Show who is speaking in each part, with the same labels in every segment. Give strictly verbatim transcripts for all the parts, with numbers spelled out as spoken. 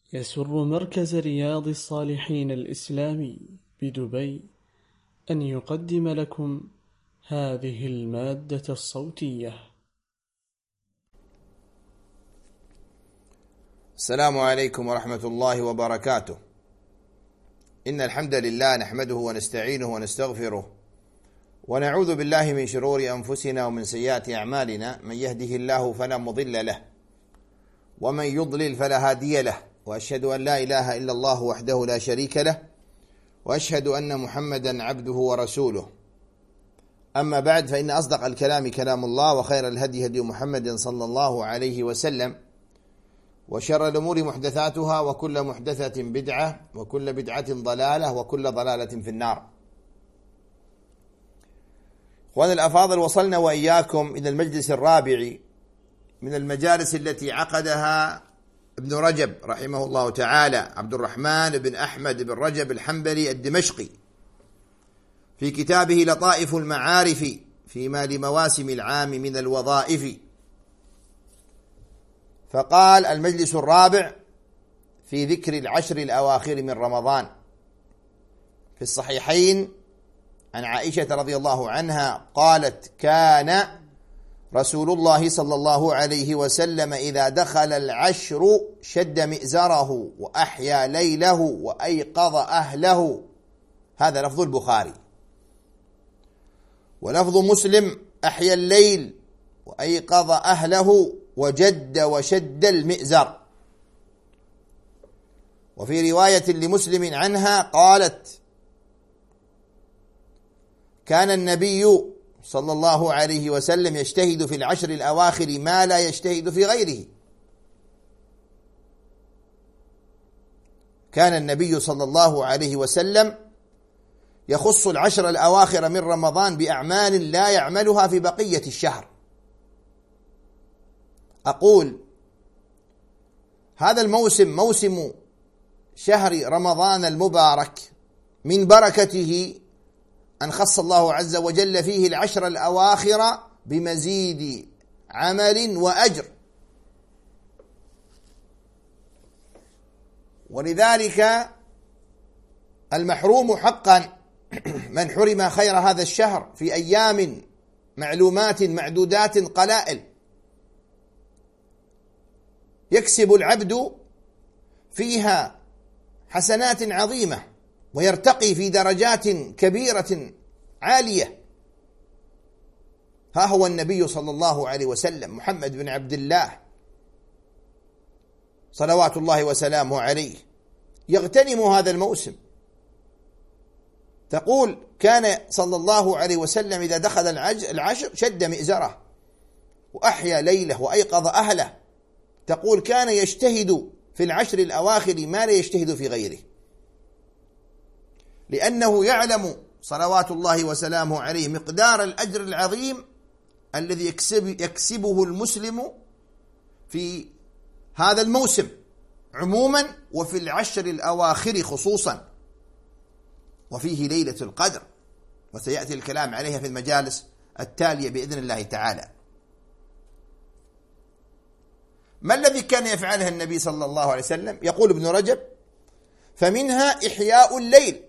Speaker 1: يسر مركز رياض الصالحين الإسلامي بدبي أن يقدم لكم هذه المادة الصوتية.
Speaker 2: السلام عليكم ورحمة الله وبركاته. إن الحمد لله نحمده ونستعينه ونستغفره ونعوذ بالله من شرور أنفسنا ومن سيئات أعمالنا، من يهده الله فلا مضل له ومن يضلل فلا هادي له، وأشهد أن لا إله إلا الله وحده لا شريك له، وأشهد أن محمدا عبده ورسوله. أما بعد، فإن أصدق الكلام كلام الله، وخير الهدي هدي محمد صلى الله عليه وسلم، وشر الأمور محدثاتها، وكل محدثة بدعة، وكل بدعة ضلالة، وكل ضلالة في النار. أخواني الأفاضل، وصلنا وإياكم إلى المجلس الرابع من المجالس التي عقدها ابن رجب رحمه الله تعالى، عبد الرحمن بن أحمد بن رجب الحنبلي الدمشقي، في كتابه لطائف المعارف فيما لمواسم العام من الوظائف. فقال: المجلس الرابع في ذكر العشر الأواخر من رمضان. في الصحيحين عن عائشة رضي الله عنها قالت: كان رسول الله صلى الله عليه وسلم إذا دخل العشر شد مئزره وأحيا ليله وأيقظ أهله. هذا لفظ البخاري. ولفظ مسلم: أحيا الليل وأيقظ أهله وجد وشد المئزر. وفي رواية لمسلم عنها قالت: كان النبي صلى الله عليه وسلم يجتهد في العشر الأواخر ما لا يجتهد في غيره. كان النبي صلى الله عليه وسلم يخص العشر الأواخر من رمضان بأعمال لا يعملها في بقية الشهر. أقول: هذا الموسم موسم شهر رمضان المبارك، من بركته أن خص الله عز وجل فيه العشر الأواخر بمزيد عمل وأجر. ولذلك المحروم حقا من حرم خير هذا الشهر في أيام معلومات معدودات قلائل، يكسب العبد فيها حسنات عظيمة ويرتقي في درجات كبيرة عالية. ها هو النبي صلى الله عليه وسلم محمد بن عبد الله صلوات الله وسلامه عليه يغتنم هذا الموسم. تقول: كان صلى الله عليه وسلم إذا دخل العشر شد مئزره وأحيا ليله وأيقظ أهله. تقول: كان يجتهد في العشر الأواخر ما لا يجتهد في غيره، لأنه يعلم صلوات الله وسلامه عليه مقدار الأجر العظيم الذي يكسب يكسبه المسلم في هذا الموسم عموما، وفي العشر الأواخر خصوصا، وفيه ليلة القدر، وسيأتي الكلام عليها في المجالس التالية بإذن الله تعالى. ما الذي كان يفعله النبي صلى الله عليه وسلم؟ يقول ابن رجب: فمنها إحياء الليل،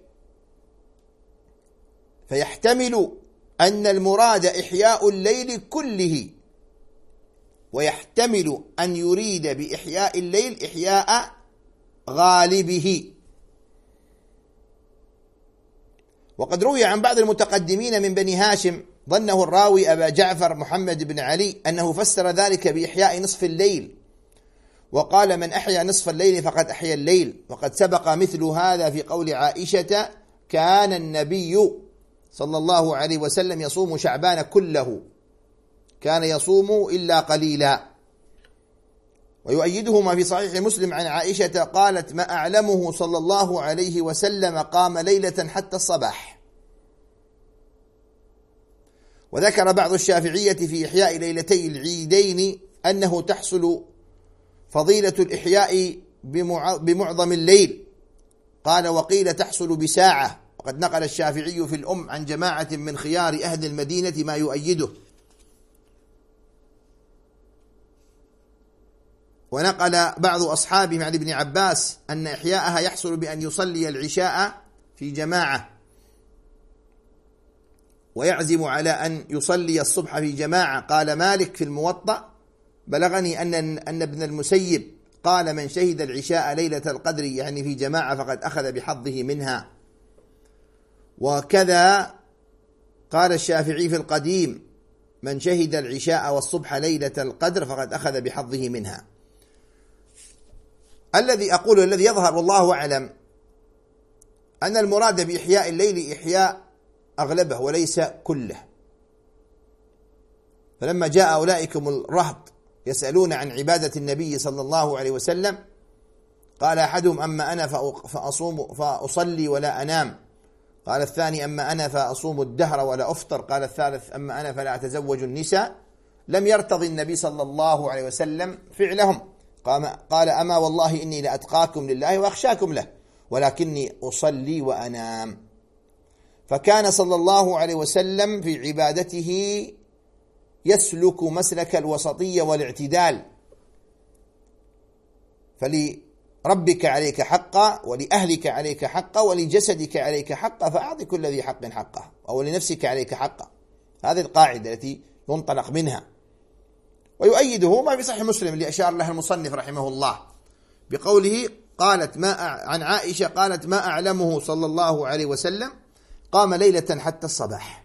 Speaker 2: فيحتمل أن المراد إحياء الليل كله، ويحتمل أن يريد بإحياء الليل إحياء غالبه. وقد روي عن بعض المتقدمين من بني هاشم ظنه الراوي أبا جعفر محمد بن علي أنه فسر ذلك بإحياء نصف الليل، وقال: من أحيا نصف الليل فقد أحيا الليل. وقد سبق مثل هذا في قول عائشة: كان النبي صلى الله عليه وسلم يصوم شعبان كله، كان يصوم إلا قليلا. ويؤيده ما في صحيح مسلم عن عائشة قالت: ما أعلمه صلى الله عليه وسلم قام ليلة حتى الصباح. وذكر بعض الشافعية في إحياء ليلتي العيدين أنه تحصل فضيلة الإحياء بمعظم الليل. قال: وقيل تحصل بساعة. وقد نقل الشافعي في الأم عن جماعة من خيار أهل المدينة ما يؤيده. ونقل بعض أصحابه عن ابن عباس أن إحياءها يحصل بأن يصلي العشاء في جماعة، ويعزم على أن يصلي الصبح في جماعة. قال مالك في الموطأ: بلغني أن أن ابن المسيب قال: من شهد العشاء ليلة القدر يعني في جماعة فقد أخذ بحظه منها. وكذا قال الشافعي في القديم: من شهد العشاء والصبح ليلة القدر فقد أخذ بحظه منها. الذي أقول الذي يظهر والله أعلم أن المراد بإحياء الليل إحياء أغلبه وليس كله. فلما جاء أولئكم الرهط يسألون عن عبادة النبي صلى الله عليه وسلم، قال أحدهم: أما أنا فأصوم فأصلي ولا أنام. قال الثاني: أما أنا فأصوم الدهر ولا أفطر. قال الثالث: أما أنا فلا أتزوج النساء. لم يرتضي النبي صلى الله عليه وسلم فعلهم. قال: أما والله إني لأتقاكم لله وأخشاكم له، ولكني أصلي وأنام. فكان صلى الله عليه وسلم في عبادته يسلك مسلك الوسطية والاعتدال. فلربك عليك حقا، ولأهلك عليك حقا، ولجسدك عليك حقا، فأعطي كل ذي حق حقه، أو لنفسك عليك حقا. هذه القاعدة التي ينطلق منها. ويؤيده ما في صحيح مسلم اللي أشار له المصنف رحمه الله بقوله: قالت ما عن عائشة قالت: ما أعلمه صلى الله عليه وسلم قام ليلة حتى الصباح.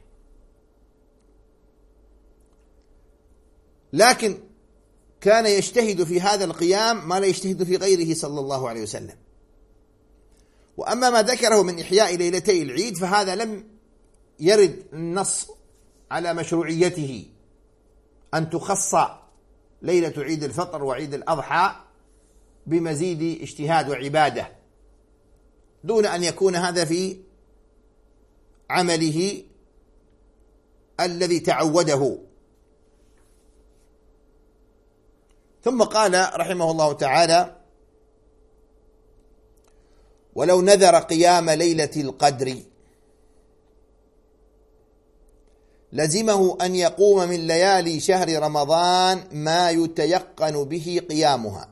Speaker 2: لكن كان يجتهد في هذا القيام ما لا يجتهد في غيره صلى الله عليه وسلم. وأما ما ذكره من إحياء ليلتي العيد فهذا لم يرد النص على مشروعيته أن تخص ليلة عيد الفطر وعيد الأضحى بمزيد اجتهاد وعبادة، دون أن يكون هذا في عمله الذي تعوده. ثم قال رحمه الله تعالى: ولو نذر قيام ليلة القدر لزمه أن يقوم من ليالي شهر رمضان ما يتيقن به قيامها.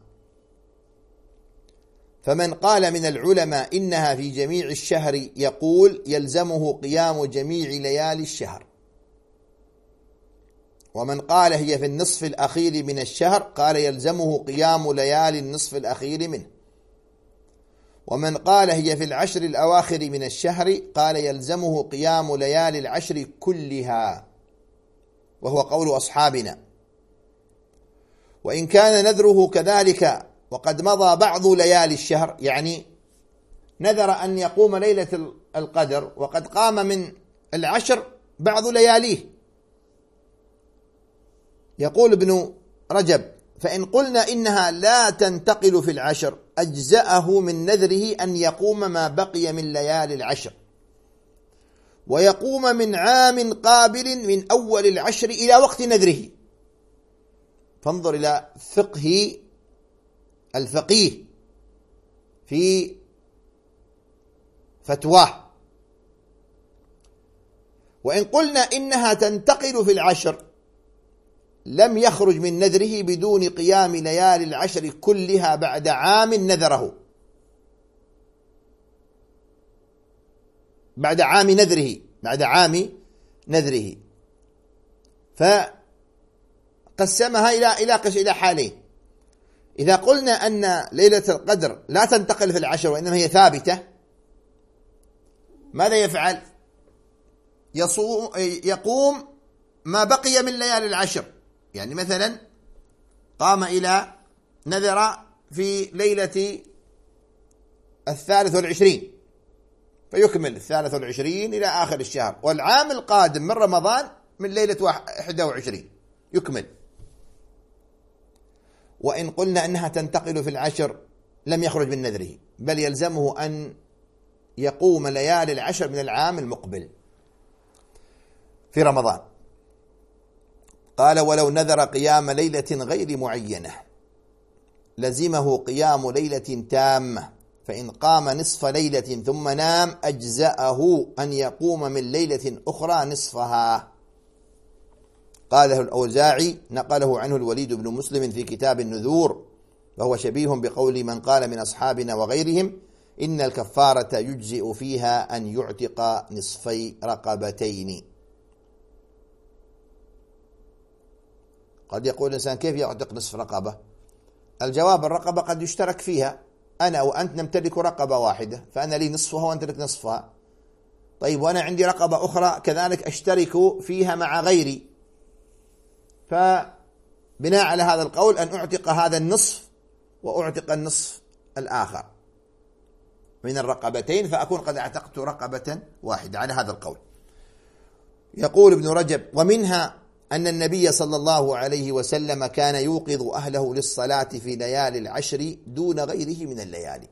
Speaker 2: فمن قال من العلماء إنها في جميع الشهر يقول يلزمه قيام جميع ليالي الشهر. ومن قال هي في النصف الأخير من الشهر قال يلزمه قيام ليالي النصف الأخير منه. ومن قال هي في العشر الأواخر من الشهر قال يلزمه قيام ليالي العشر كلها، وهو قول أصحابنا. وإن كان نذره كذلك وقد مضى بعض ليالي الشهر، يعني نذر أن يقوم ليلة القدر وقد قام من العشر بعض لياليه. يقول ابن رجب: فإن قلنا إنها لا تنتقل في العشر أجزأه من نذره أن يقوم ما بقي من ليالي العشر، ويقوم من عام قابل من أول العشر إلى وقت نذره. فانظر إلى فقه الفقيه في فتواه. وإن قلنا إنها تنتقل في العشر لم يخرج من نذره بدون قيام ليالي العشر كلها بعد عام نذره، بعد عام نذره بعد عام نذره فقسمها إلى إلى إلى حالين. إذا قلنا أن ليلة القدر لا تنتقل في العشر وإنما هي ثابتة، ماذا يفعل؟ يصوم يقوم ما بقي من ليالي العشر. يعني مثلا قام إلى نذر في ليلة الثالث والعشرين فيكمل الثالث والعشرين إلى آخر الشهر، والعام القادم من رمضان من ليلة إحدى وعشرين يكمل. وإن قلنا أنها تنتقل في العشر لم يخرج من نذره، بل يلزمه أن يقوم ليالي العشر من العام المقبل في رمضان. قال: ولو نذر قيام ليلة غير معينة لزمه قيام ليلة تامة، فإن قام نصف ليلة ثم نام أجزأه أن يقوم من ليلة أخرى نصفها. قاله الأوزاعي، نقله عنه الوليد بن مسلم في كتاب النذور، وهو شبيه بقول من قال من أصحابنا وغيرهم إن الكفارة يجزئ فيها أن يعتق نصفي رقبتين. قد يقول الإنسان كيف يعتق نصف رقبة؟ الجواب الرقبة قد يشترك فيها، أنا وأنت نمتلك رقبة واحدة فأنا لي نصفها وأنت لك نصفها. طيب وأنا عندي رقبة أخرى كذلك أشترك فيها مع غيري، فبناء على هذا القول أن أعتق هذا النصف وأعتق النصف الآخر من الرقبتين، فأكون قد اعتقت رقبة واحدة على هذا القول. يقول ابن رجب: ومنها أن النبي صلى الله عليه وسلم كان يوقظ أهله للصلاة في ليالي العشر دون غيره من الليالي.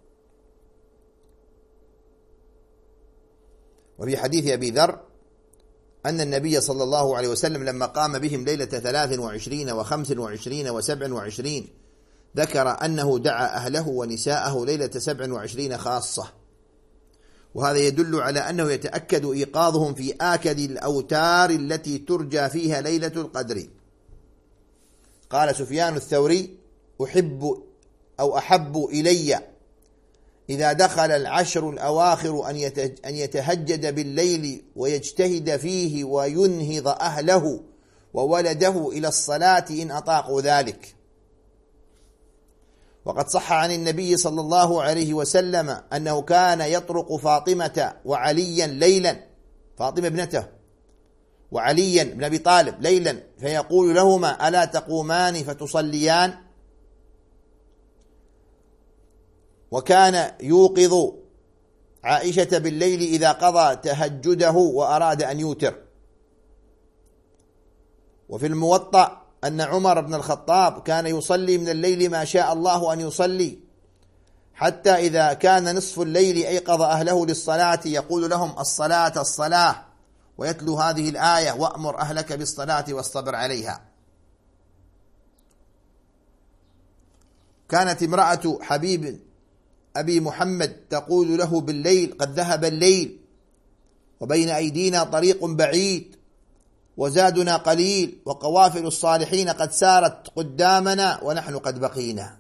Speaker 2: وفي حديث أبي ذر أن النبي صلى الله عليه وسلم لما قام بهم ليلة ثلاث وعشرين وخمس وعشرين وسبع وعشرين ذكر أنه دعا أهله ونساءه ليلة سبع وعشرين خاصة، وهذا يدل على أنه يتأكد إيقاظهم في آكد الأوتار التي ترجى فيها ليلة القدر. قال سفيان الثوري: أحب أو أحب إلي إذا دخل العشر الأواخر أن يتهجد بالليل ويجتهد فيه وينهض أهله وولده إلى الصلاة إن أطاقوا ذلك. وقد صح عن النبي صلى الله عليه وسلم أنه كان يطرق فاطمة وعليا ليلا، فاطمة ابنته وعليا بن أبي طالب ليلا، فيقول لهما: ألا تقومان فتصليان؟ وكان يوقظ عائشة بالليل إذا قضى تهجده وأراد أن يوتر. وفي الموطأ أن عمر بن الخطاب كان يصلي من الليل ما شاء الله أن يصلي، حتى إذا كان نصف الليل أيقظ أهله للصلاة يقول لهم: الصلاة الصلاة، ويتلو هذه الآية: وأمر أهلك بالصلاة واصطبر عليها. كانت امرأة حبيب أبي محمد تقول له بالليل: قد ذهب الليل وبين أيدينا طريق بعيد وزادنا قليل وقوافل الصالحين قد سارت قدامنا ونحن قد بقينا.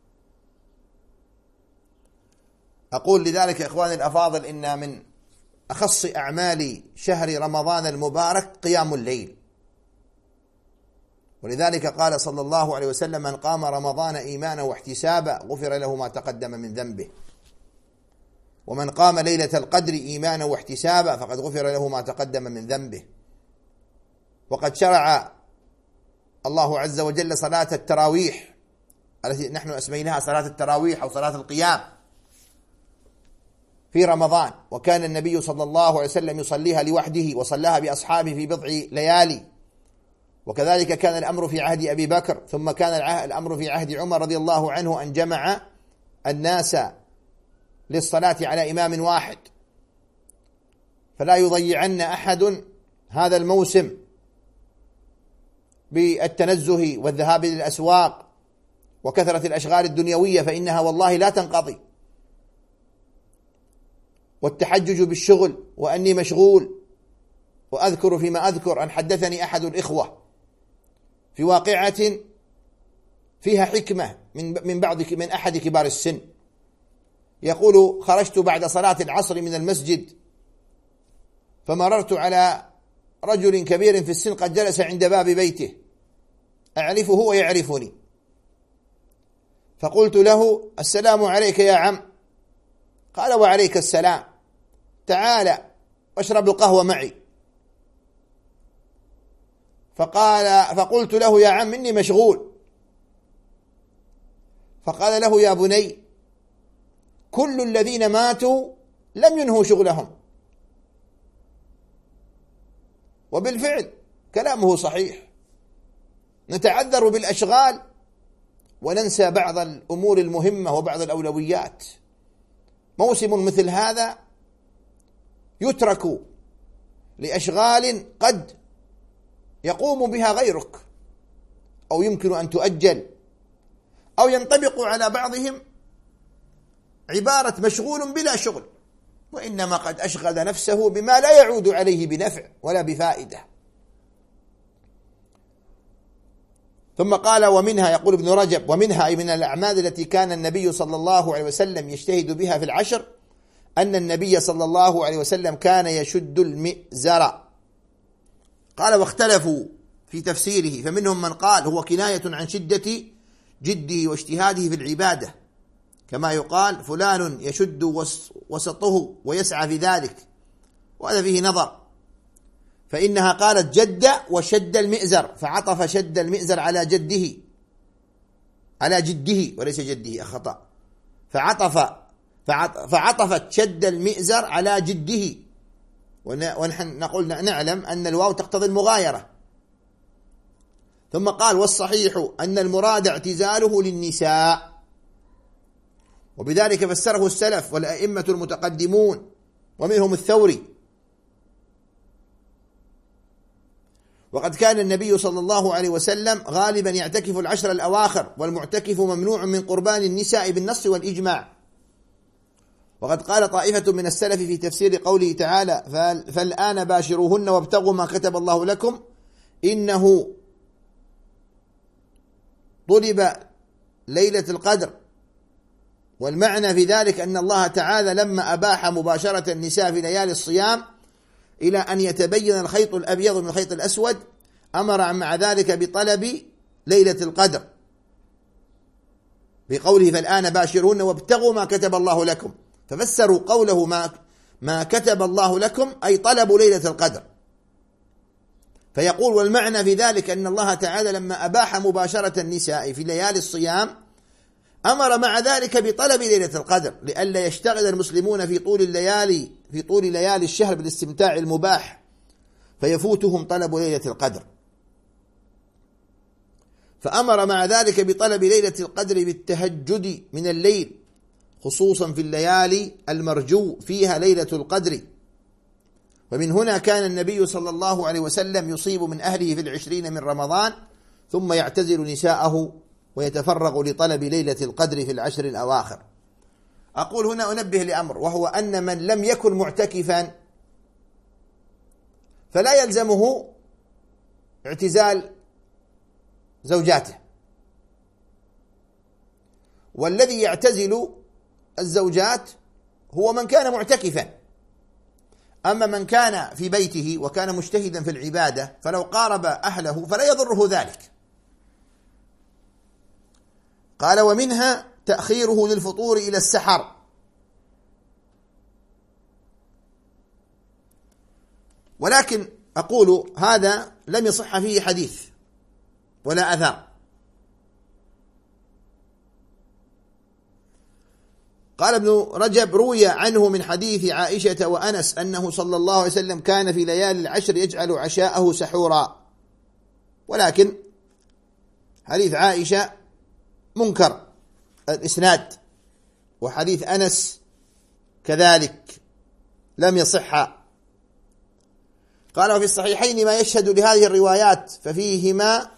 Speaker 2: أقول لذلك إخواني الأفاضل إن من أخص أعمال شهر رمضان المبارك قيام الليل، ولذلك قال صلى الله عليه وسلم: من قام رمضان إيمانا واحتسابا غفر له ما تقدم من ذنبه، ومن قام ليلة القدر إيمانا واحتسابا فقد غفر له ما تقدم من ذنبه. وقد شرع الله عز وجل صلاة التراويح التي نحن أسميناها صلاة التراويح أو صلاة القيام في رمضان، وكان النبي صلى الله عليه وسلم يصليها لوحده وصلاها بأصحابه في بضع ليالي، وكذلك كان الأمر في عهد أبي بكر، ثم كان الأمر في عهد عمر رضي الله عنه أن جمع الناس للصلاة على إمام واحد، فلا يضيعن أحد هذا الموسم بالتنزه والذهاب للأسواق وكثرة الأشغال الدنيوية، فإنها والله لا تنقضي، والتحجج بالشغل وأني مشغول. وأذكر فيما أذكر أن حدثني أحد الإخوة في واقعة فيها حكمة من من بعض من أحد كبار السن، يقول: خرجت بعد صلاة العصر من المسجد فمررت على رجل كبير في السن قد جلس عند باب بيته، أعرفه ويعرفني، فقلت له: السلام عليك يا عم. قال: وعليك السلام، تعال واشرب القهوة معي. فقال فقلت له: يا عم إني مشغول. فقال له: يا بني، كل الذين ماتوا لم ينهوا شغلهم. وبالفعل كلامه صحيح، نتعذر بالأشغال وننسى بعض الأمور المهمة وبعض الأولويات. موسم مثل هذا يترك لأشغال قد يقوم بها غيرك، أو يمكن أن تؤجل، أو ينطبق على بعضهم عبارة مشغول بلا شغل، وإنما قد أشغل نفسه بما لا يعود عليه بنفع ولا بفائدة. ثم قال ومنها، يقول ابن رجب ومنها أي من الأعمال التي كان النبي صلى الله عليه وسلم يجتهد بها في العشر أن النبي صلى الله عليه وسلم كان يشد المئزر. قال واختلفوا في تفسيره، فمنهم من قال هو كناية عن شدة جده واجتهاده في العبادة، كما يقال فلان يشد وسطه ويسعى في ذلك، وهذا فيه نظر، فإنها قالت جد وشد المئزر، فعطف شد المئزر على جده على جده وليس جده، خطأ، فعطف فعطفت شد المئزر على جده، ونحن نقول نعلم أن الواو تقتضي المغايرة. ثم قال والصحيح أن المراد اعتزاله للنساء، وبذلك فسره السلف والأئمة المتقدمون ومنهم الثوري. وقد كان النبي صلى الله عليه وسلم غالبا يعتكف العشر الأواخر، والمعتكف ممنوع من قربان النساء بالنص والإجماع. وقد قال طائفة من السلف في تفسير قوله تعالى فالآن باشروهن وابتغوا ما كتب الله لكم، إنه طلب ليلة القدر، والمعنى في ذلك أن الله تعالى لما أباح مباشرة النساء في ليالي الصيام إلى أن يتبين الخيط الأبيض من الخيط الأسود، أمر مع ذلك بطلب ليلة القدر بقوله فالآن باشرون وابتغوا ما كتب الله لكم، ففسروا قوله ما, ما كتب الله لكم أي طلبوا ليلة القدر. فيقول والمعنى في ذلك أن الله تعالى لما أباح مباشرة النساء في ليالي الصيام أمر مع ذلك بطلب ليلة القدر، لئلا يشتغل المسلمون في طول الليالي في طول ليالي الشهر بالاستمتاع المباح فيفوتهم طلب ليلة القدر. فأمر مع ذلك بطلب ليلة القدر بالتهجد من الليل، خصوصا في الليالي المرجو فيها ليلة القدر. ومن هنا كان النبي صلى الله عليه وسلم يصيب من أهله في العشرين من رمضان ثم يعتزل نساءه ويتفرغ لطلب ليلة القدر في العشر الأواخر. أقول هنا أنبه لأمر، وهو أن من لم يكن معتكفا فلا يلزمه اعتزال زوجاته، والذي يعتزل الزوجات هو من كان معتكفا. أما من كان في بيته وكان مجتهدا في العبادة فلو قارب أهله فلا يضره ذلك. قال ومنها تأخيره للفطور إلى السحر. ولكن أقول هذا لم يصح فيه حديث ولا أثر. قال ابن رجب روي عنه من حديث عائشة وأنس أنه صلى الله عليه وسلم كان في ليالي العشر يجعل عشاءه سحورا، ولكن حديث عائشة منكر الإسناد، وحديث أنس كذلك لم يصح. قال وفي الصحيحين ما يشهد لهذه الروايات، ففيهما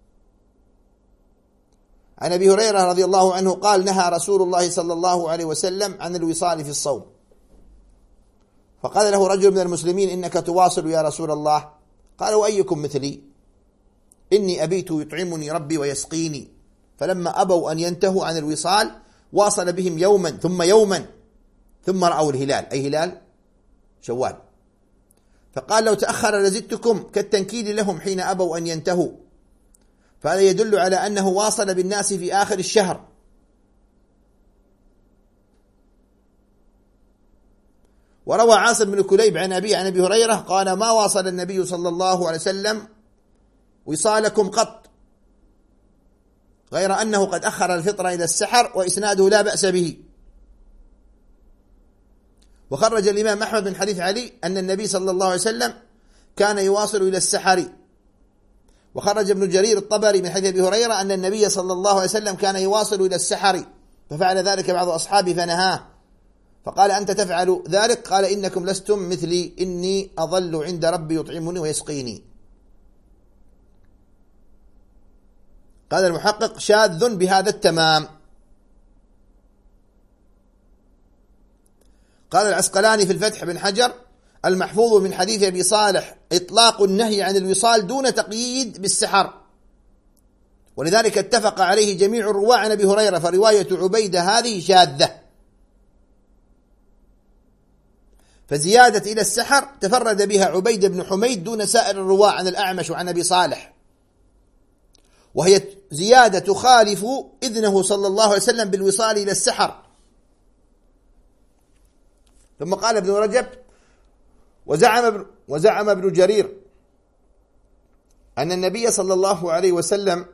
Speaker 2: عن أبي هريرة رضي الله عنه قال نهى رسول الله صلى الله عليه وسلم عن الوصال في الصوم، فقال له رجل من المسلمين إنك تواصل يا رسول الله، قال وأيكم مثلي إني أبيت يطعمني ربي ويسقيني، فلما أبوا أن ينتهوا عن الوصال واصل بهم يوما ثم يوما ثم رأوا الهلال، أي هلال شوال، فقال لو تأخر لزدتكم كالتنكيل لهم حين أبوا أن ينتهوا، فهذا يدل على أنه واصل بالناس في آخر الشهر. وروى عاصم بن كليب عن أبي عن أبي هريرة قال ما واصل النبي صلى الله عليه وسلم وصالكم قط، غير أنه قد أخر الفطر إلى السحر، وإسناده لا بأس به. وخرج الإمام أحمد من حديث علي أن النبي صلى الله عليه وسلم كان يواصل إلى السحر. وخرج ابن جرير الطبري من حديث أبي هريرة أن النبي صلى الله عليه وسلم كان يواصل إلى السحر، ففعل ذلك بعض أصحابه فنهاه، فقال أنت تفعل ذلك؟ قال إنكم لستم مثلي، إني أظل عند ربي يطعمني ويسقيني. قال المحقق شاذ بهذا التمام. قال العسقلاني في الفتح بن حجر المحفوظ من حديث أبي صالح إطلاق النهي عن الوصال دون تقييد بالسحر، ولذلك اتفق عليه جميع الرواة عن أبي هريرة، فرواية عبيدة هذه شاذة. فزيادة إلى السحر تفرد بها عبيد بن حميد دون سائر الرواة عن الأعمش وعن أبي صالح، وهي زيادة تخالف إذنه صلى الله عليه وسلم بالوصال إلى السحر. ثم قال ابن رجب: وزعم وزعم ابن جرير أن النبي صلى الله عليه وسلم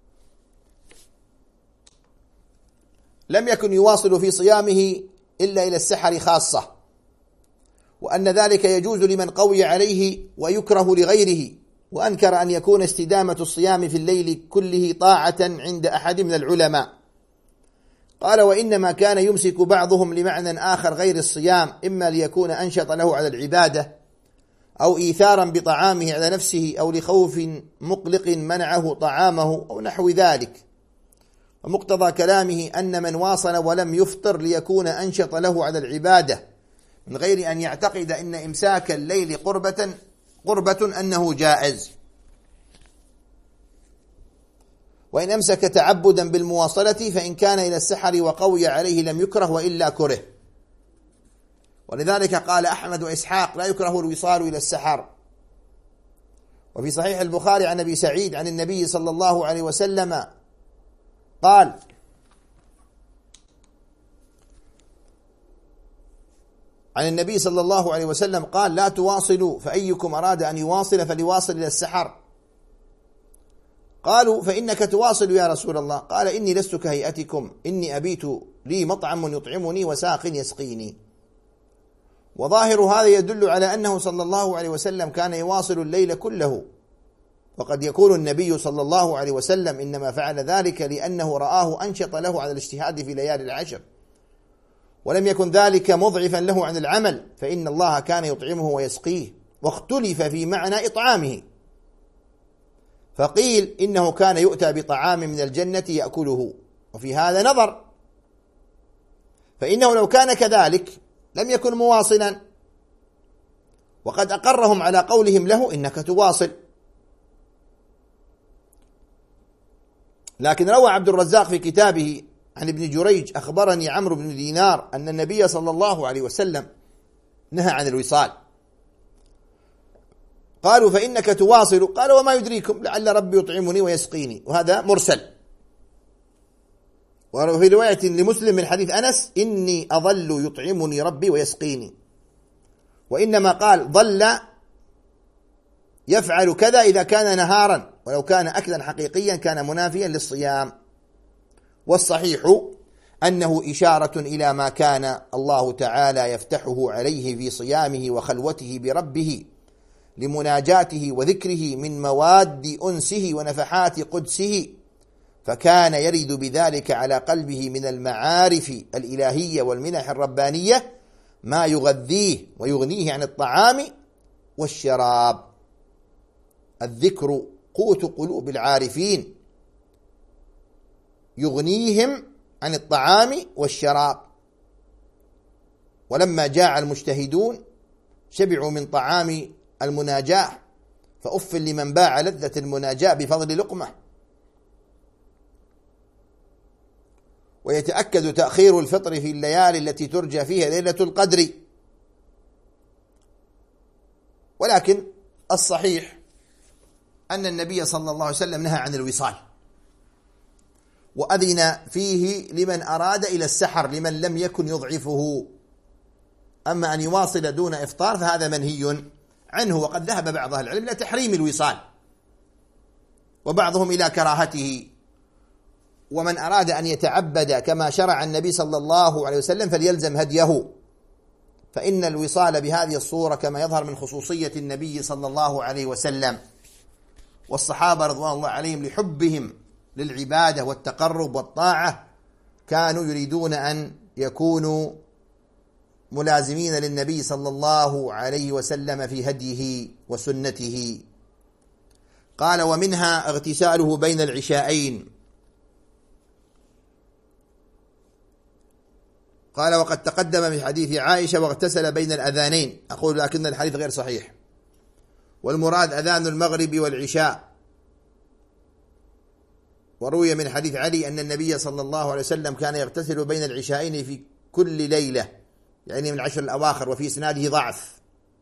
Speaker 2: لم يكن يواصل في صيامه إلا إلى السحر خاصة، وأن ذلك يجوز لمن قوي عليه ويكره لغيره، وأنكر أن يكون استدامة الصيام في الليل كله طاعة عند أحد من العلماء. قال: وإنما كان يمسك بعضهم لمعنى آخر غير الصيام، إما ليكون أنشط له على العبادة، أو إيثارا بطعامه على نفسه، أو لخوف مقلق منعه طعامه، أو نحو ذلك. ومقتضى كلامه أن من واصل ولم يفطر ليكون أنشط له على العبادة، من غير أن يعتقد أن إمساك الليل قربة قربة أنه جائز. وإن أمسك تعبدا بالمواصلة فإن كان إلى السحر وقوي عليه لم يكره، وإلا كره. ولذلك قال أحمد وإسحاق: لا يكره الوصال إلى السحر. وفي صحيح البخاري عن أبي سعيد عن النبي صلى الله عليه وسلم قال: عن النبي صلى الله عليه وسلم قال: لا تواصلوا، فأيكم أراد أن يواصل فليواصل إلى السحر. قالوا: فإنك تواصل يا رسول الله. قال: إني لست كهيئتكم، إني أبيت لي مطعم يطعمني وساق يسقيني. وظاهر هذا يدل على أنه صلى الله عليه وسلم كان يواصل الليل كله، وقد يكون النبي صلى الله عليه وسلم إنما فعل ذلك لأنه رآه أنشط له على الاجتهاد في ليالي العشر، ولم يكن ذلك مضعفا له عن العمل، فإن الله كان يطعمه ويسقيه. واختلف في معنى إطعامه، فقيل إنه كان يؤتى بطعام من الجنة يأكله، وفي هذا نظر، فإنه لو كان كذلك لم يكن مواصلا، وقد أقرهم على قولهم له: إنك تواصل. لكن روى عبد الرزاق في كتابه عن ابن جريج: أخبرني عمرو بن دينار أن النبي صلى الله عليه وسلم نهى عن الوصال. قالوا: فإنك تواصل. قال: وما يدريكم لعل ربي يطعمني ويسقيني. وهذا مرسل. وفي رواية لمسلم من حديث أنس: إني أظل يطعمني ربي ويسقيني. وإنما قال: ظل يفعل كذا إذا كان نهارا، ولو كان أكلا حقيقيا كان منافيا للصيام. والصحيح أنه إشارة إلى ما كان الله تعالى يفتحه عليه في صيامه وخلوته بربه لمناجاته وذكره من مواد أنسه ونفحات قدسه، فكان يرد بذلك على قلبه من المعارف الإلهية والمنح الربانية ما يغذيه ويغنيه عن الطعام والشراب. الذكر قوت قلوب العارفين، يغنيهم عن الطعام والشراب. ولما جاع المجتهدون شبعوا من طعام المناجاة، فأف لمن باع لذة المناجاة بفضل لقمة. ويتأكد تأخير الفطر في الليالي التي ترجى فيها ليلة القدر. ولكن الصحيح أن النبي صلى الله عليه وسلم نهى عن الوصال، وأذن فيه لمن أراد إلى السحر لمن لم يكن يضعفه. أما أن يواصل دون إفطار فهذا منهي عنه. وقد ذهب بعض أهل العلم إلى تحريم الوصال، وبعضهم إلى كراهته. ومن أراد أن يتعبد كما شرع النبي صلى الله عليه وسلم فليلزم هديه، فإن الوصال بهذه الصورة كما يظهر من خصوصية النبي صلى الله عليه وسلم والصحابة رضوان الله عليهم لحبهم للعبادة والتقرب والطاعة، كانوا يريدون أن يكونوا ملازمين للنبي صلى الله عليه وسلم في هديه وسنته. قال: ومنها اغتساله بين العشاءين. قال: وقد تقدم في حديث عائشة: واغتسل بين الأذانين. أقول لكن الحديث غير صحيح، والمراد أذان المغرب والعشاء. وروي من حديث علي أن النبي صلى الله عليه وسلم كان يغتسل بين العشاءين في كل ليلة، يعني من العشر الأواخر، وفي إسناده ضعف.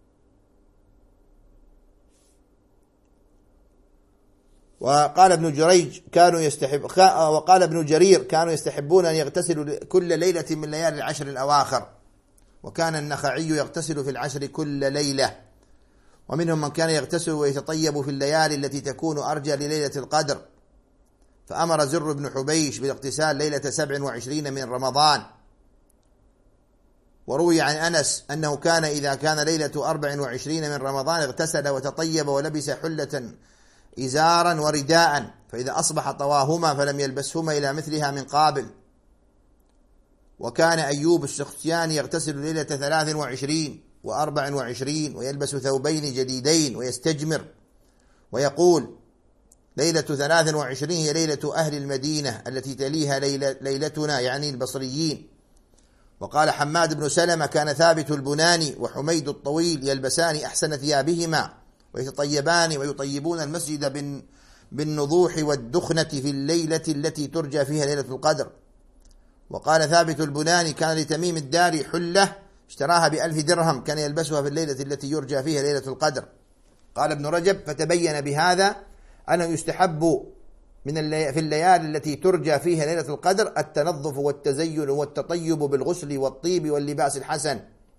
Speaker 2: وقال ابن جريج كانوا يستحب وقال ابن جرير كانوا يستحبون أن يغتسلوا كل ليلة من ليالي العشر الأواخر، وكان النخعي يغتسل في العشر كل ليلة. ومنهم من كان يغتسل ويتطيب في الليالي التي تكون أرجى لليلة القدر، فأمر زر بن حبيش بالاغتسال ليلة سبع وعشرين من رمضان. وروي عن أنس أنه كان إذا كان ليلة أربع وعشرين من رمضان اغتسل وتطيب ولبس حلة إزارا ورداء، فإذا أصبح طواهما فلم يلبسهما إلى مثلها من قابل. وكان أيوب السختياني يغتسل ليلة ثلاث وعشرين وأربع وعشرين ويلبس ثوبين جديدين ويستجمر، ويقول: ليلة ثلاث وعشرين هي ليلة أهل المدينة التي تليها ليلة ليلتنا، يعني البصريين. وقال حماد بن سلمة: كان ثابت البناني وحميد الطويل يلبسان أحسن ثيابهما ويتطيبان ويطيبون المسجد بالنضوح والدخنة في الليلة التي ترجى فيها ليلة القدر. وقال ثابت البناني: كان لتميم الداري حلة اشتراها بألف درهم كان يلبسها في الليلة التي يرجى فيها ليلة القدر. قال ابن رجب: فتبين بهذا أنه يستحب من في الليالي التي ترجى فيها ليلة القدر التنظف والتزين والتطيب بالغسل والطيب واللباس الحسن،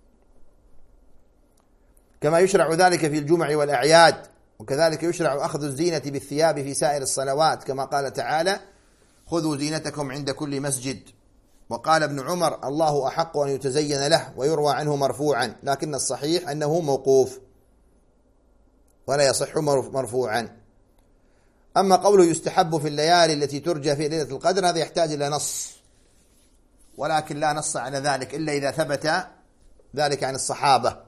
Speaker 2: كما يشرع ذلك في الجمع والأعياد. وكذلك يشرع أخذ الزينة بالثياب في سائر الصلوات، كما قال تعالى: خذوا زينتكم عند كل مسجد. وقال ابن عمر: الله أحق أن يتزين له، ويروى عنه مرفوعا، لكن الصحيح أنه موقوف ولا يصح مرفوعا. أما قوله يستحب في الليالي التي ترجى في ليلة القدر، هذا يحتاج إلى نص، ولكن لا نص على ذلك إلا إذا ثبت ذلك عن الصحابة.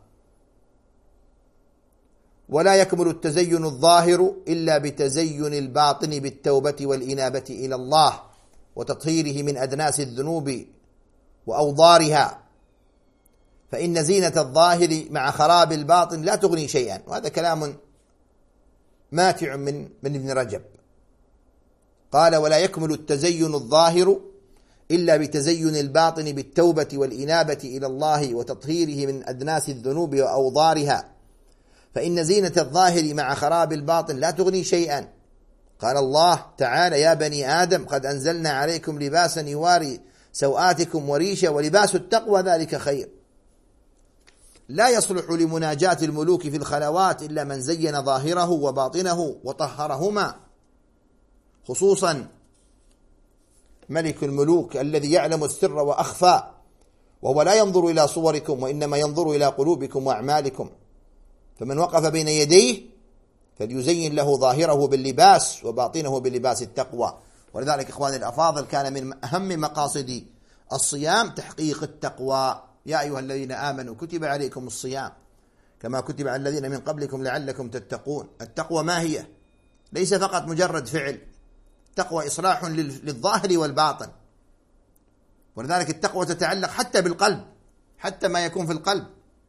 Speaker 2: ولا يكمل التزين الظاهر إلا بتزين الباطن بالتوبة والإنابة إلى الله وتطهيره من أدناس الذنوب وأوضارها، فإن زينة الظاهر مع خراب الباطن لا تغني شيئا. وهذا كلام ماتع من من ابن رجب. قال: ولا يكمل التزين الظاهر إلا بتزين الباطن بالتوبة والإنابة إلى الله وتطهيره من أدناس الذنوب وأوضارها، فإن زينة الظاهر مع خراب الباطن لا تغني شيئا. قال الله تعالى: يا بني آدم قد أنزلنا عليكم لباسا يواري سوآتكم وريشا ولباس التقوى ذلك خير. لا يصلح لمناجاة الملوك في الخلوات إلا من زين ظاهره وباطنه وطهرهما، خصوصا ملك الملوك الذي يعلم السر وأخفى، وهو لا ينظر إلى صوركم وإنما ينظر إلى قلوبكم وأعمالكم. فمن وقف بين يديه فليزين له ظاهره باللباس وباطنه بلباس التقوى. ولذلك إخواني الأفاضل كان من أهم مقاصد الصيام تحقيق التقوى. يا أيها الذين آمنوا كتب عليكم الصيام كما كتب على الذين من قبلكم لعلكم تتقون. التقوى ما هي؟ ليس فقط مجرد فعل، التقوى إصلاح للظاهر والباطن. ولذلك التقوى تتعلق حتى بالقلب، حتى ما يكون في القلب.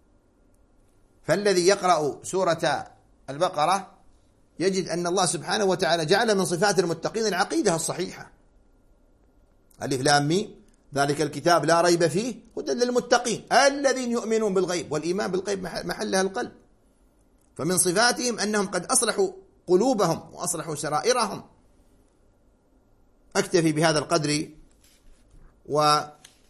Speaker 2: فالذي يقرأ سورة البقرة يجد أن الله سبحانه وتعالى جعل من صفات المتقين العقيدة الصحيحة. ألف لام ميم ذلك الكتاب لا ريب فيه هدى للمتقين الذين يؤمنون بالغيب، والإيمان بالغيب محلها القلب. فمن صفاتهم أنهم قد أصلحوا قلوبهم وأصلحوا سرائرهم. أكتفي بهذا القدر، و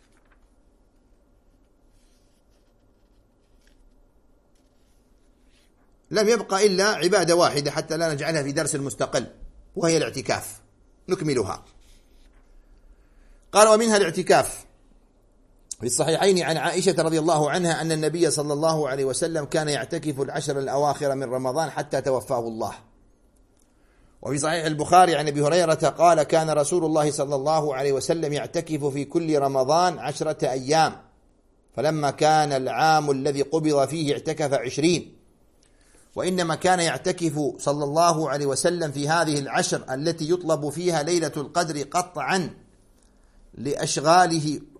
Speaker 2: لم يبقى إلا عبادة واحدة حتى لا نجعلها في درس مستقل، وهي الاعتكاف، نكملها. قال: ومنها الاعتكاف. في الصحيحين عن عائشة رضي الله عنها أن النبي صلى الله عليه وسلم كان يعتكف العشر الأواخر من رمضان حتى توفاه الله. وفي صحيح البخاري عن أبي هريرة قال: كان رسول الله صلى الله عليه وسلم يعتكف في كل رمضان عشرة أيام، فلما كان العام الذي قبض فيه اعتكف عشرين. وإنما كان يعتكف صلى الله عليه وسلم في هذه العشر التي يطلب فيها ليلة القدر قطعا لأشغاله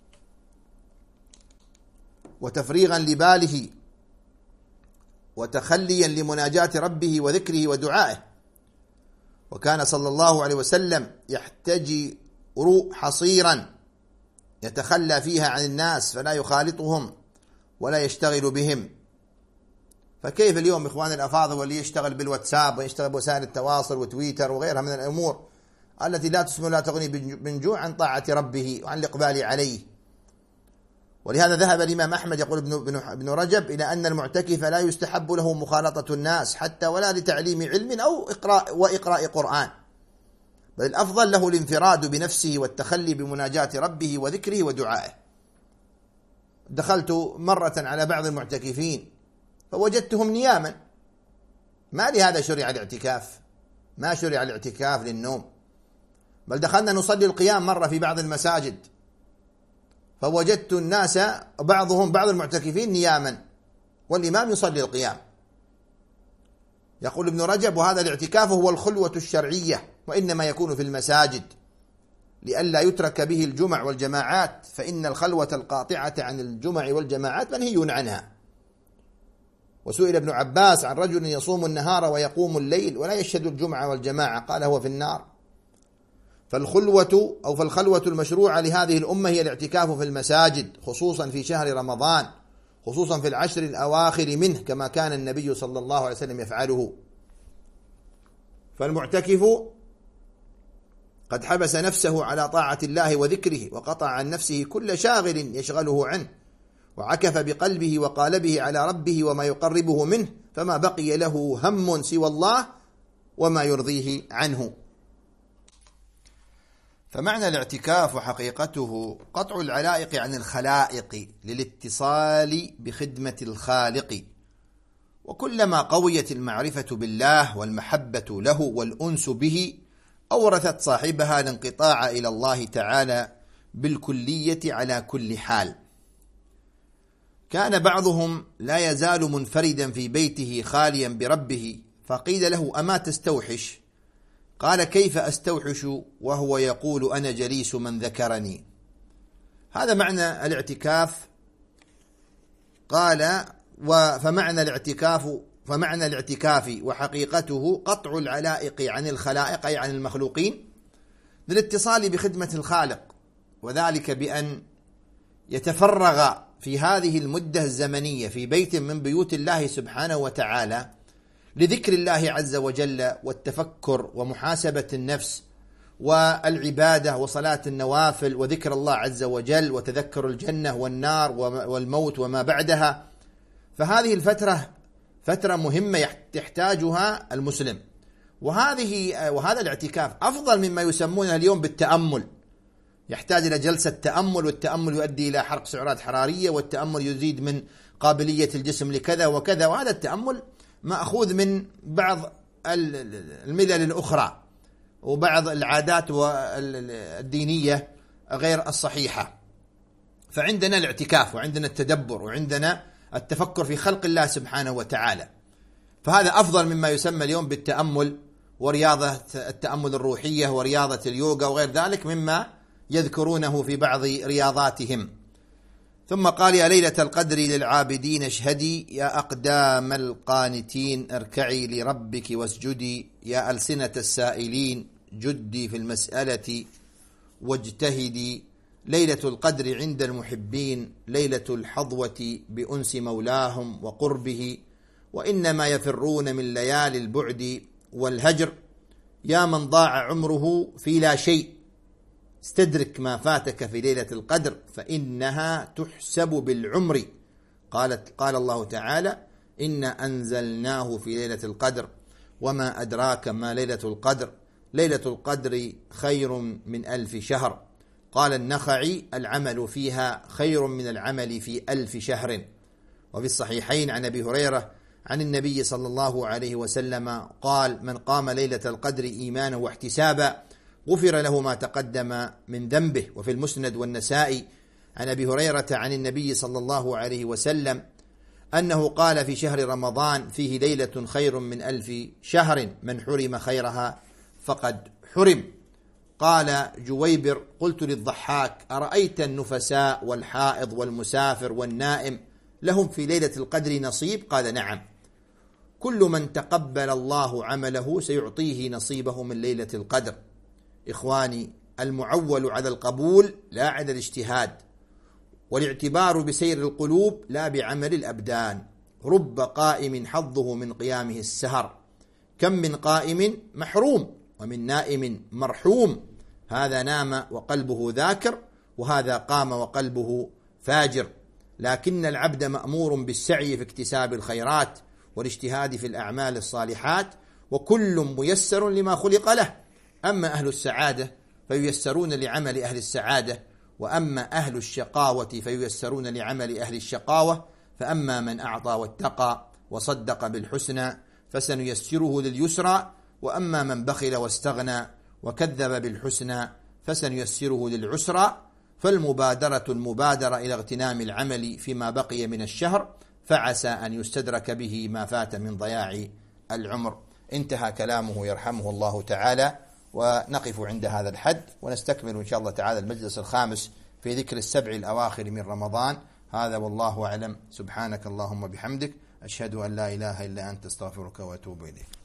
Speaker 2: وتفريغا لباله وتخليا لمناجاة ربه وذكره ودعائه. وكان صلى الله عليه وسلم يحتجر حصيرا يتخلى فيها عن الناس فلا يخالطهم ولا يشتغل بهم. فكيف اليوم إخواني الأفاضل واللي يشتغل بالواتساب ويشتغل بوسائل التواصل وتويتر وغيرها من الأمور التي لا تسمن ولا تغني من جوع عن طاعة ربه وعن الإقبال عليه. ولهذا ذهب الإمام أحمد يقول ابن, ابن رجب إلى أن المعتكف لا يستحب له مخالطة الناس حتى ولا لتعليم علم أو إقراء وإقراء قرآن، بل الأفضل له الانفراد بنفسه والتخلي بمناجاة ربه وذكره ودعائه. دخلت مرة على بعض المعتكفين فوجدتهم نياما. ما لهذا شرع الاعتكاف، ما شرع الاعتكاف للنوم، بل دخلنا نصلي القيام مرة في بعض المساجد فوجدت الناس بعضهم بعض المعتكفين نياما والإمام يصلي القيام. يقول ابن رجب: وهذا الاعتكاف هو الخلوة الشرعية، وإنما يكون في المساجد لئلا يترك به الجمع والجماعات، فإن الخلوة القاطعة عن الجمع والجماعات منهي عنها. وسئل ابن عباس عن رجل يصوم النهار ويقوم الليل ولا يشهد الجمعة والجماعة، قال: هو في النار. فالخلوة أو فالخلوة المشروعة لهذه الأمة هي الاعتكاف في المساجد، خصوصا في شهر رمضان، خصوصا في العشر الأواخر منه، كما كان النبي صلى الله عليه وسلم يفعله. فالمعتكف قد حبس نفسه على طاعة الله وذكره، وقطع عن نفسه كل شاغل يشغله عنه، وعكف بقلبه وقالبه على ربه وما يقربه منه، فما بقي له هم سوى الله وما يرضيه عنه. فمعنى الاعتكاف وحقيقته قطع العلائق عن الخلائق للاتصال بخدمة الخالق، وكلما قويت المعرفة بالله والمحبة له والأنس به أورثت صاحبها الانقطاع إلى الله تعالى بالكلية على كل حال. كان بعضهم لا يزال منفردا في بيته خاليا بربه، فقيل له: أما تستوحش؟ قال: كيف أستوحش وهو يقول أنا جليس من ذكرني؟ هذا معنى الاعتكاف. قال: فمعنى الاعتكاف فمعنى الاعتكاف وحقيقته قطع العلائق عن الخلائق أي عن المخلوقين للاتصال بخدمة الخالق، وذلك بأن يتفرغ في هذه المدة الزمنية في بيت من بيوت الله سبحانه وتعالى لذكر الله عز وجل والتفكر ومحاسبة النفس والعبادة وصلاة النوافل وذكر الله عز وجل وتذكر الجنة والنار والموت وما بعدها. فهذه الفترة فترة مهمة يحتاجها المسلم، وهذه وهذا الاعتكاف أفضل مما يسمونه اليوم بالتأمل. يحتاج إلى جلسة تأمل، والتأمل يؤدي إلى حرق سعرات حرارية، والتأمل يزيد من قابلية الجسم لكذا وكذا، وهذا التأمل مأخوذ من بعض الملل الأخرى وبعض العادات الدينية غير الصحيحة. فعندنا الاعتكاف وعندنا التدبر وعندنا التفكر في خلق الله سبحانه وتعالى، فهذا أفضل مما يسمى اليوم بالتأمل ورياضة التأمل الروحية ورياضة اليوغا وغير ذلك مما يذكرونه في بعض رياضاتهم. ثم قال: يا ليلة القدر للعابدين اشهدي، يا أقدام القانتين اركعي لربك واسجدي، يا ألسنة السائلين جدي في المسألة واجتهدي، ليلة القدر عند المحبين ليلة الحظوة بأنس مولاهم وقربه، وإنما يفرون من ليالي البعد والهجر، يا من ضاع عمره في لا شيء استدرك ما فاتك في ليلة القدر فإنها تحسب بالعمر. قالت قال الله تعالى: إنا أنزلناه في ليلة القدر وما أدراك ما ليلة القدر، ليلة القدر خير من ألف شهر. قال النخعي: العمل فيها خير من العمل في ألف شهر. وفي الصحيحين عن أبي هريرة عن النبي صلى الله عليه وسلم قال: من قام ليلة القدر إيمانا واحتسابا غفر له ما تقدم من ذنبه. وفي المسند والنسائي عن أبي هريرة عن النبي صلى الله عليه وسلم أنه قال في شهر رمضان: فيه ليلة خير من ألف شهر، من حرم خيرها فقد حرم. قال جويبر: قلت للضحاك: أرأيت النفساء والحائض والمسافر والنائم لهم في ليلة القدر نصيب؟ قال: نعم. كل من تقبل الله عمله سيعطيه نصيبه من ليلة القدر. إخواني، المعول على القبول لا على الاجتهاد، والاعتبار بسير القلوب لا بعمل الأبدان. رب قائم حظه من قيامه السهر، كم من قائم محروم ومن نائم مرحوم. هذا نام وقلبه ذاكر، وهذا قام وقلبه فاجر. لكن العبد مأمور بالسعي في اكتساب الخيرات والاجتهاد في الأعمال الصالحات، وكل ميسر لما خلق له. أما أهل السعادة فييسرون لعمل أهل السعادة، وأما أهل الشقاوة فييسرون لعمل أهل الشقاوة. فأما من أعطى واتقى وصدق بالحسنى فسنيسره لليسرى، وأما من بخل واستغنى وكذب بالحسنى فسنيسره للعسرى. فالمبادرة المبادرة إلى اغتنام العمل فيما بقي من الشهر، فعسى أن يستدرك به ما فات من ضياع العمر. انتهى كلامه يرحمه الله تعالى، ونقف عند هذا الحد، ونستكمل إن شاء الله تعالى المجلس الخامس في ذكر السبع الأواخر من رمضان. هذا والله أعلم. سبحانك اللهم بحمدك، أشهد أن لا إله إلا أنت، استغفرك وأتوب إليك.